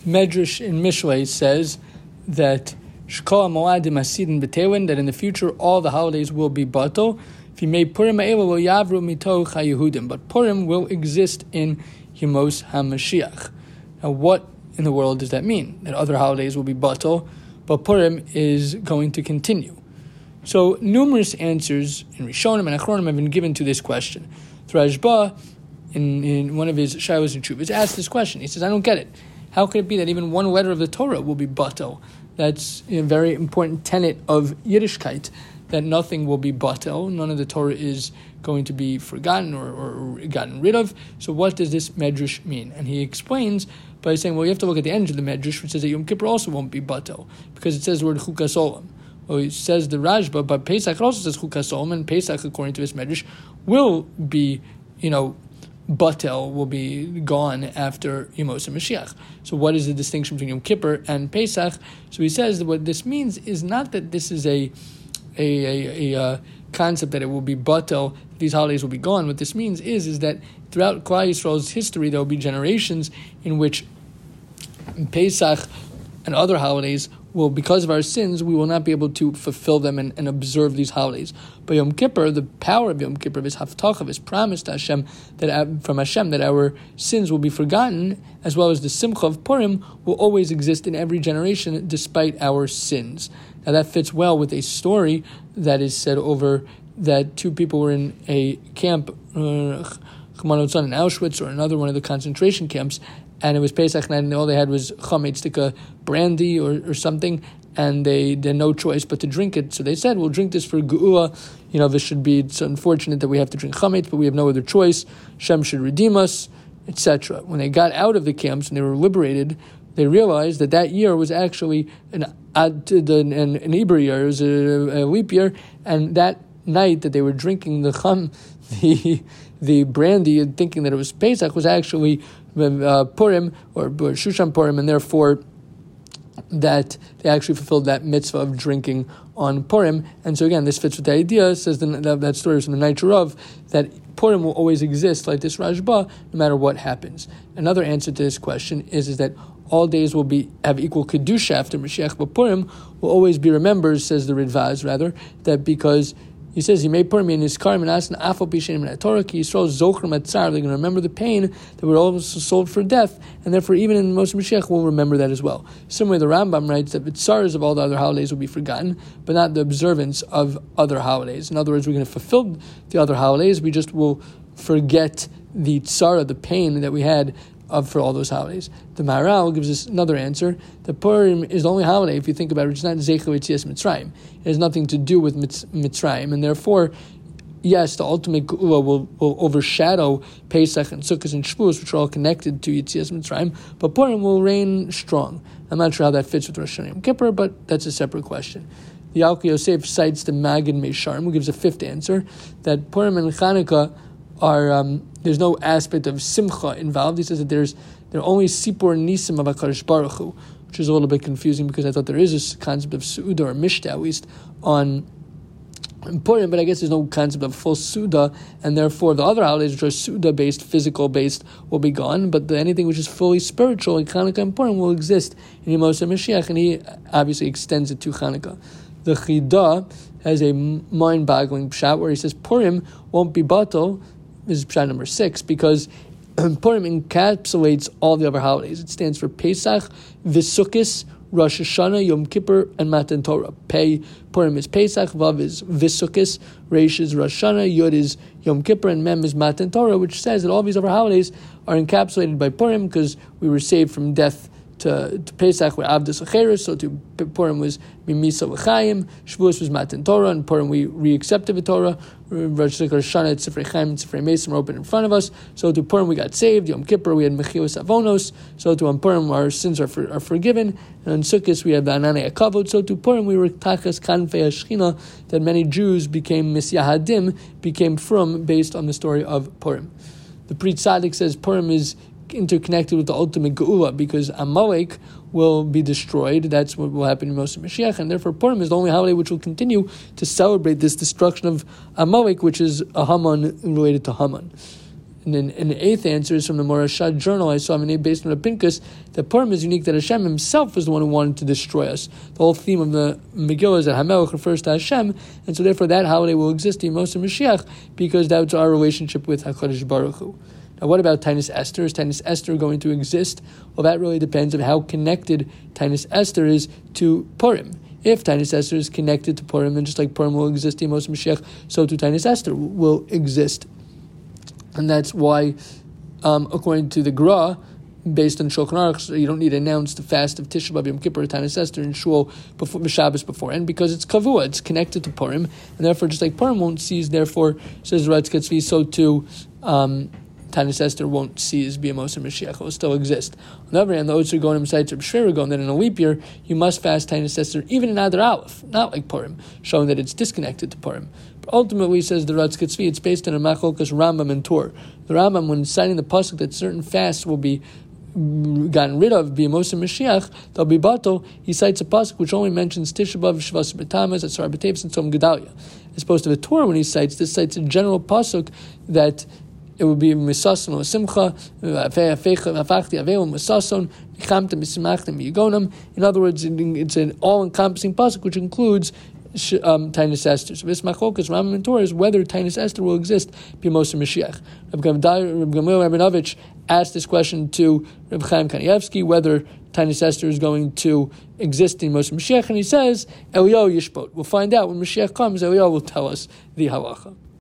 Medrash in Mishlei says that Shkol Moadim Hasidin B'Tewin, that in the future all the holidays will be batal. If you made Purim Ha'elu lo yavru mitoch HaYehudim, but Purim will exist in Yemos HaMashiach. Now, what in the world does that mean? That other holidays will be batal, but Purim is going to continue. So numerous answers in Rishonim and Achronim have been given to this question. Rashba, in one of his Shilos and Chuvas, asked this question. He says, I don't get it. How could it be that even one letter of the Torah will be batel? That's a very important tenet of Yiddishkeit, that nothing will be batel. None of the Torah is going to be forgotten or gotten rid of. So what does this Medrash mean? And he explains by saying, well, you have to look at the end of the Medrash, which says that Yom Kippur also won't be batel, because it says the word Chukas Olam. Well, it says the Rashba, but Pesach also says Chukas Olam, and Pesach, according to this Medrash, will be, batel, will be gone after Yemos HaMashiach. So what is the distinction between Yom Kippur and Pesach? So he says that what this means is not that this is a concept that it will be batel, these holidays will be gone. What this means is that throughout Klal Yisrael's history, there will be generations in which Pesach and other holidays will, because of our sins, we will not be able to fulfill them and observe these holidays. But Yom Kippur, the power of Yom Kippur, is Haftacha, is promised to Hashem, from Hashem, that our sins will be forgotten, as well as the Simcha of Purim will always exist in every generation despite our sins. Now that fits well with a story that is said over that two people were in a camp, in Auschwitz, or another one of the concentration camps, and it was Pesach night, and all they had was chametz, like a brandy or something, and they had no choice but to drink it. So they said, we'll drink this for Geula. This should be, it's unfortunate that we have to drink chametz, but we have no other choice. Shem should redeem us, etc. When they got out of the camps and they were liberated, they realized that year was actually an Ibra year, it was a leap year, and that night that they were drinking the brandy and thinking that it was Pesach was actually Purim or Shushan Purim, and therefore that they actually fulfilled that mitzvah of drinking on Purim. And so again, this fits with the idea, says that story is from the Nature of, that Purim will always exist like this Rashba, no matter what happens. Another answer to this question is that all days will have equal kedusha after Mashiach, but Purim will always be remembered, says the Ridvaz, that because he says, he made Purim in his car, and asked Afal Pishem in Torah, Ki Yisrael Zochrim Atzar, they're going to remember the pain that were also sold for death, and therefore even in Moshe Mashiach we'll remember that as well. Similarly, the Rambam writes that the tzaras of all the other holidays will be forgotten, but not the observance of other holidays. In other words, we're going to fulfill the other holidays, we just will forget the tzara, the pain that we had for all those holidays. The Maharal gives us another answer. The Purim is the only holiday, if you think about it, which is not Zeicher Yetzias Mitzrayim. It has nothing to do with Mitzrayim, and therefore, yes, the ultimate Geula will overshadow Pesach and Sukkot and Shavuos, which are all connected to Yetzias Mitzrayim, but Purim will reign strong. I'm not sure how that fits with Rosh Hashanah Yom Kippur, but that's a separate question. The Alkei Yosef cites the Magid Meisharim, who gives a fifth answer, that Purim and Chanukah are there's no aspect of simcha involved. He says that they're only sipur nisim of HaKadosh Baruch Hu, which is a little bit confusing because I thought there is a concept of su'uda or mishta at least on Purim, but I guess there's no concept of full suda, and therefore the other holidays which are suda based, physical based, will be gone. But anything which is fully spiritual, like Chanukah and Purim, will exist in Yemos HaMashiach, and he obviously extends it to Chanukah. The Chidah has a mind-boggling pshat where he says Purim won't be batal. This is pshat number 6, because Purim encapsulates all the other holidays. It stands for Pesach, V'Sukkis, Rosh Hashanah, Yom Kippur, and Matan Torah. Purim is Pesach, Vav is V'Sukkis, Reish is Rosh Hashanah, Yod is Yom Kippur, and Mem is Matan Torah, which says that all these other holidays are encapsulated by Purim because we were saved from death. To Pesach were Avdas Acheres, so to Purim was Mimisa L'chaim, Shavuos was Matan Torah, and Purim we re-accepted the Torah, Rosh Hashanah, Tzifrei Chaim, and Tzifrei Mesim were open in front of us, so to Purim we got saved, Yom Kippur we had Mechilas Avonos, so to Purim our sins are forgiven, and on Sukkot we had the Ananei HaKavod, so to Purim we were Tachas Kanfei HaShechina, that many Jews became Misyahadim, became frum based on the story of Purim. The Pri Tzaddik says Purim is interconnected with the ultimate Geula, because Amalek will be destroyed. That's what will happen in Moshe Mashiach, and therefore Purim is the only holiday which will continue to celebrate this destruction of Amalek, which is a Haman related to Haman. And then an eighth answer is from the Morashad journal. I saw based on a Pinkus that Purim is unique, that Hashem himself was the one who wanted to destroy us. The whole theme of the Megillah is that Hamelech refers to Hashem, and so therefore that holiday will exist in Moshe Mashiach, because that's our relationship with HaKadosh Baruch Hu. Now, what about Tainus Esther? Is Tainus Esther going to exist? Well, that really depends on how connected Tainus Esther is to Purim. If Tainus Esther is connected to Purim, then just like Purim will exist in Moshe Mashiach, so too Tainus Esther will exist. And that's why, according to the Gra, based on Shulchan Aruch, so you don't need to announce the fast of Tisha B'Av, Yom Kippur, Tainus Esther in Shul before Shabbos beforehand, because it's kavua, it's connected to Purim, and therefore, just like Purim won't cease, therefore, says Ratz Katzvi, so too Tainus Esther won't cease B'Yamos and Mashiach; it will still exist. On the other hand, the Otzer Gonim cites Reb Shver Gon that in a leap year you must fast Tainus Esther even in Adar Aleph, not like Purim, showing that it's disconnected to Purim. But ultimately, says the Ratz Katzvi, it's based on a Machlokas Rambam and Tur. The Rambam, when citing the pasuk that certain fasts will be gotten rid of, B'Yamos and Mashiach, they'll be batal, he cites a pasuk which only mentions Tisha B'Av, Shvas B'Tamas, Asar B'Teves, and Tzom Gedalia. As opposed to the Torah, when he cites this, cites a general pasuk that it would be misason or simcha, in other words, it's an all-encompassing pasuk which includes Tainus Esther. So this machlokas Rambam and Torah is whether Tainus Esther will exist B'Yamos Mashiach. Reb Gamliel Rabinovich asked this question to Reb Chaim Kanievsky whether Tainus Esther is going to exist in Moshe Mashiach, and he says Eliyahu Yishbot. We'll find out when Mashiach comes. Eliyahu will tell us the halacha.